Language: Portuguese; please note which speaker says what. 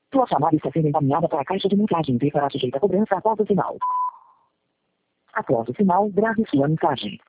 Speaker 1: Sua chamada está sendo encaminhada para a caixa de mensagem e será sujeita a cobrança após o sinal. Após o sinal, grave sua mensagem.